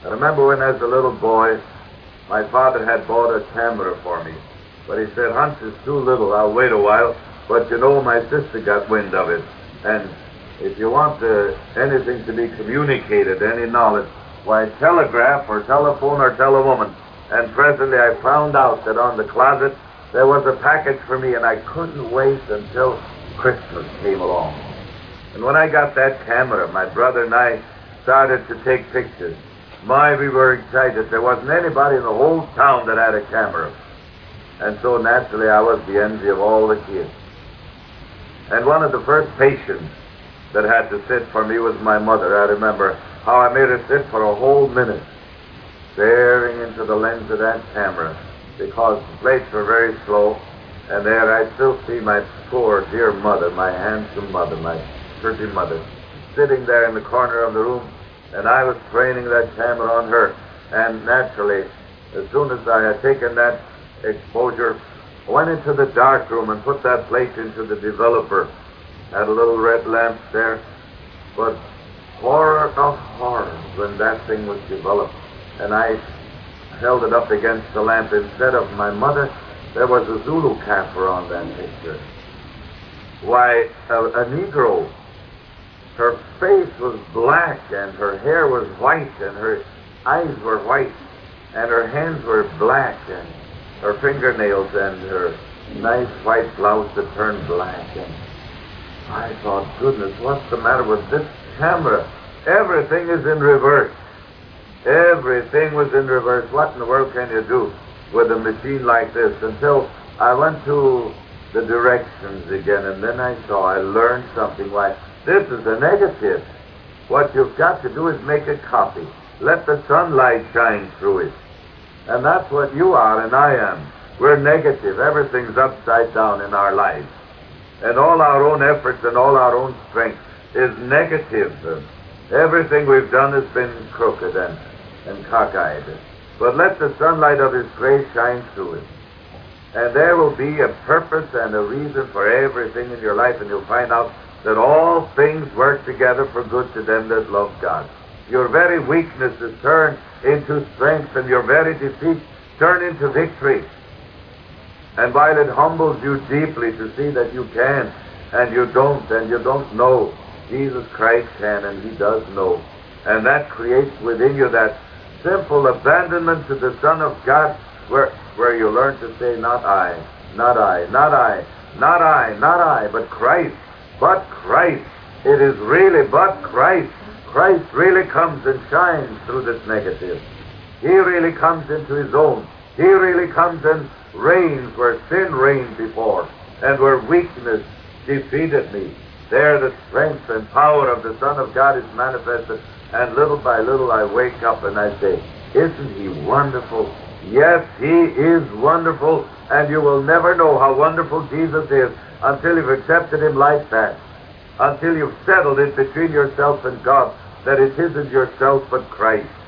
I remember when as a little boy, my father had bought a camera for me. But he said, Hans, it's too little, I'll wait a while. But you know, my sister got wind of it. And if you want anything to be communicated, any knowledge, why, telegraph or telephone or tell a woman. And presently I found out that on the closet there was a package for me, and I couldn't wait until Christmas came along. And when I got that camera, my brother and I started to take pictures. My, we were excited. There wasn't anybody in the whole town that had a camera. And so naturally I was the envy of all the kids. And one of the first patients that had to sit for me was my mother. I remember how I made her sit for a whole minute, staring into the lens of that camera, because the plates were very slow. And there I still see my poor dear mother, my handsome mother, my pretty mother, sitting there in the corner of the room, and I was training that camera on her. And naturally, as soon as I had taken that exposure, I went into the dark room and put that plate into the developer. Had a little red lamp there, but horror of horrors when that thing was developed, and I held it up against the lamp. Instead of my mother, there was a Zulu Kaffir on that picture. Why, a Negro. Her face was black, and her hair was white, and her eyes were white, and her hands were black, and her fingernails and her nice white blouse that turned black. And I thought, goodness, what's the matter with this camera? Everything is in reverse. Everything was in reverse. What in the world can you do with a machine like this? Until I went to the directions again, and then I learned something. Why, this is a negative. What you've got to do is make a copy. Let the sunlight shine through it. And that's what you are and I am. We're negative. Everything's upside down in our lives. And all our own efforts and all our own strength is negative. Everything we've done has been crooked and cockeyed. But let the sunlight of His grace shine through it. And there will be a purpose and a reason for everything in your life, and you'll find out that all things work together for good to them that love God. Your very weakness is turned into strength, and your very defeat turned into victory. And while it humbles you deeply to see that you can, and you don't know, Jesus Christ can, and He does know. And that creates within you that simple abandonment to the Son of God, where you learn to say, not I, not I, not I, not I, not I, but Christ, but Christ. It is really but Christ. Christ really comes and shines through this negative. He really comes into His own. He really comes and reigns where sin reigned before, and where weakness defeated me. There the strength and power of the Son of God is manifested, and little by little I wake up and I say, isn't He wonderful? Yes, He is wonderful, and you will never know how wonderful Jesus is until you've accepted Him like that, until you've settled it between yourself and God, that it isn't yourself but Christ.